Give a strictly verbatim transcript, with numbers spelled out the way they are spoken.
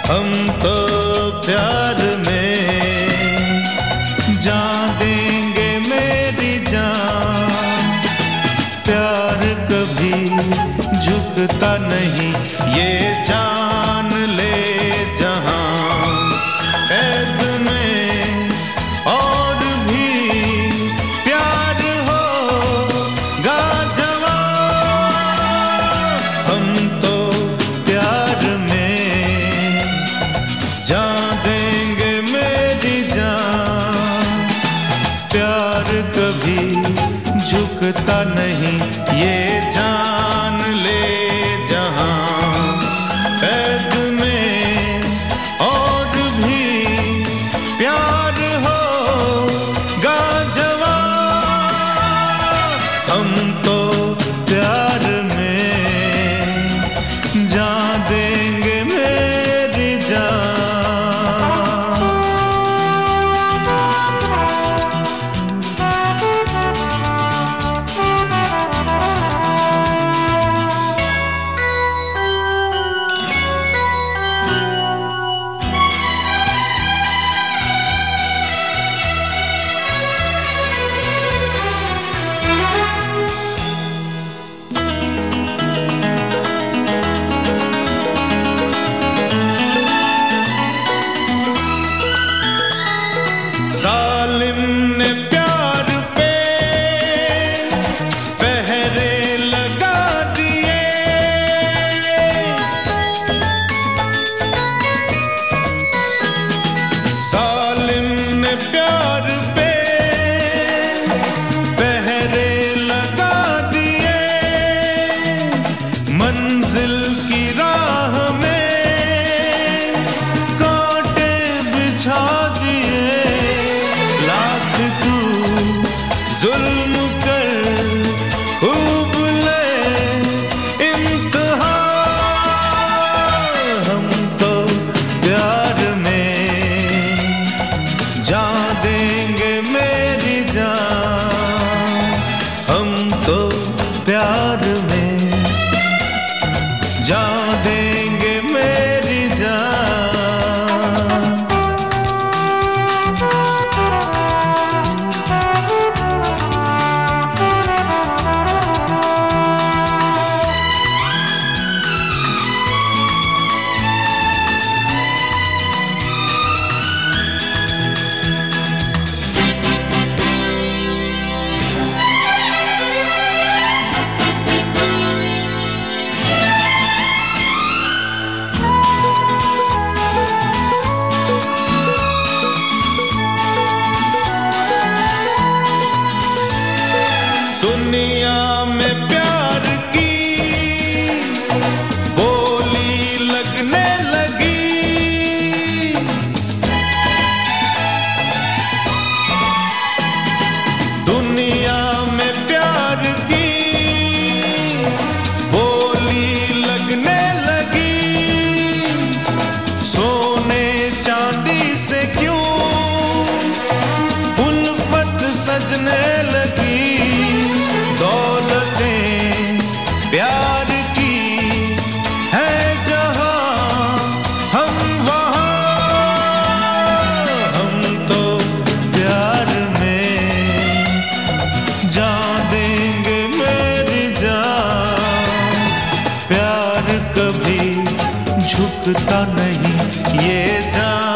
हम तो प्यार में जान देंगे मेरी जान, प्यार कभी झुकता नहीं ये जान ले जहां। ऐद में और भी प्यार होगा जवां, हम तो प्यार में जान देंगे मेरी जान, प्यार कभी झुकता नहीं ये जान ले जहां। ऐद में और भी प्यार होगा जवां, हम तो प्यार में जान देंगे मेरी जान। जालिम ने प्यार पे पहरे लगा दिए, जालिम ने प्यार पे पहरे लगा दिए, मंजिल की राह में कांटे बिछा दिए। लाख तू जुल्म कर खूब ले इम्तिहान, हम तो प्यार में जान देंगे मेरी जान, हम तो प्यार में जान देंगे मेरी जान। दुनिया में प्यार की बोली लगने लगी, दुनिया में प्यार की बोली लगने लगी। सोने चांदी से क्यों उल्फत सजने लगी, दौलतें प्यार की है जहां, हम वहां, हम तो प्यार में जान देंगे मेरी जान, प्यार कभी झुकता नहीं ये जान।